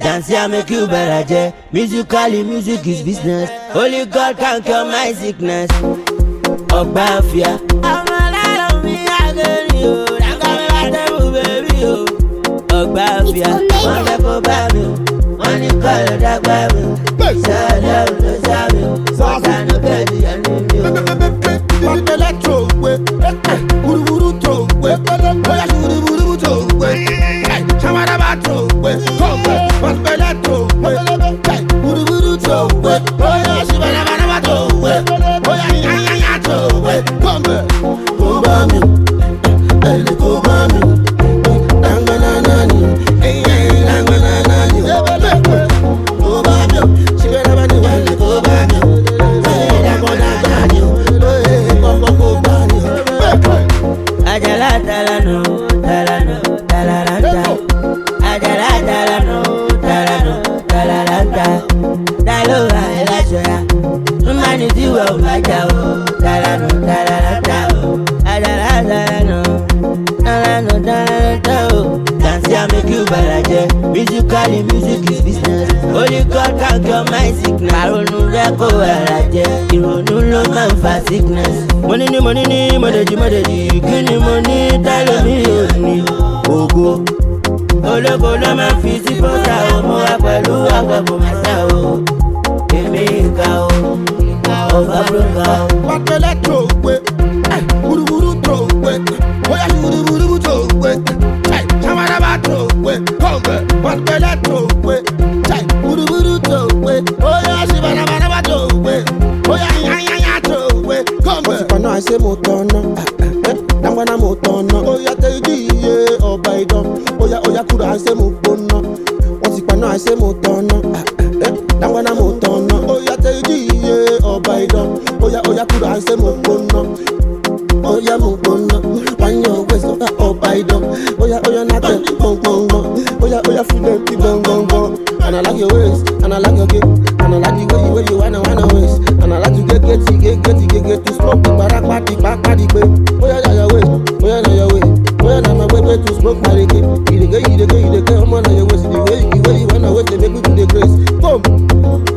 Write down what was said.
Dance here make you better, yeah. Musically, music is business. Only God can cure my sickness. Ogbafia. I'm alive on me again, yo. I'm coming back to baby, yo. Ogbafia. One day go back me. One day call it that baby. Sad love, no sad. So I no get the enemy. One electro, uru uru to, oya uru uru to, chamara bato, come, one electro, uru uru to, oya shibana bana bato, oya ya ya to, come, kubami, eli kubami, langana nani, langana nani, kubami, shibana bana eli kubami, langana nani. Ajala talano, talano, talaranta. Ajala talano, talano, talaranta. Talora elachoya, humanity wa majao. Talano, talaranta. Ajala talano, talano, talaranta. Dance here make you better, yeah. Musically, music is business. Only God can cure my sickness. Karonu reko eraje, ironu lo man fa sickness. Money ni, modeji. Kini money, tell me you ogo. Ológo ló máa fi sí bọ́tà o. Mo wá pẹ̀lú àgbẹ̀bọ̀ mẹ́ta o. Èmi ìka o, ọ̀gá bùrọ̀gà o. Wọ́n tẹ́lẹ̀ tó gbé, wúrúwúrú tó gbé, bóyá wúrúwúrú tó gbé, sámárabà tó gbé, kọ̀ǹgẹ̀. Wọ́n tẹ́lẹ̀ tó gbé, wúrúwúrú tó gbé, bóyá ṣìbàràbàràbà tó gbé, bóyá yányányá tó gbé, kọ̀ǹgẹ̀. Wọ́n ti paná àṣẹ mo tọ̀nà, dáńgbọ́nà mo tọ̀nà. Oya tẹ́jú iye ọba ìdán, oya kúrò àṣẹ mo gbóná. Wọ́n ti paná àṣẹ mo tọ̀nà, dáńgbọ́nà mo tọ̀nà. Oya tẹ́jú iye ọba ìdán, oya kúrò àṣẹ mo gbóná. Oya mo gbóná, wáyé wẹ̀sọ̀ ọba ìdán. Oya nàkẹ́ gbọ̀ngbọ̀ngbọ̀n, oya fún dem bí gbọ̀ngbọ̀ngbọ̀n. And I like your waist, and I like your game, and I like the way you wanna waist, and I like to get to smoke the back party, oya na your waist, oya na my way to smoke my reggae. You the girl, I'm on your waist, the way you wanna waist, they make me do the grace. Boom.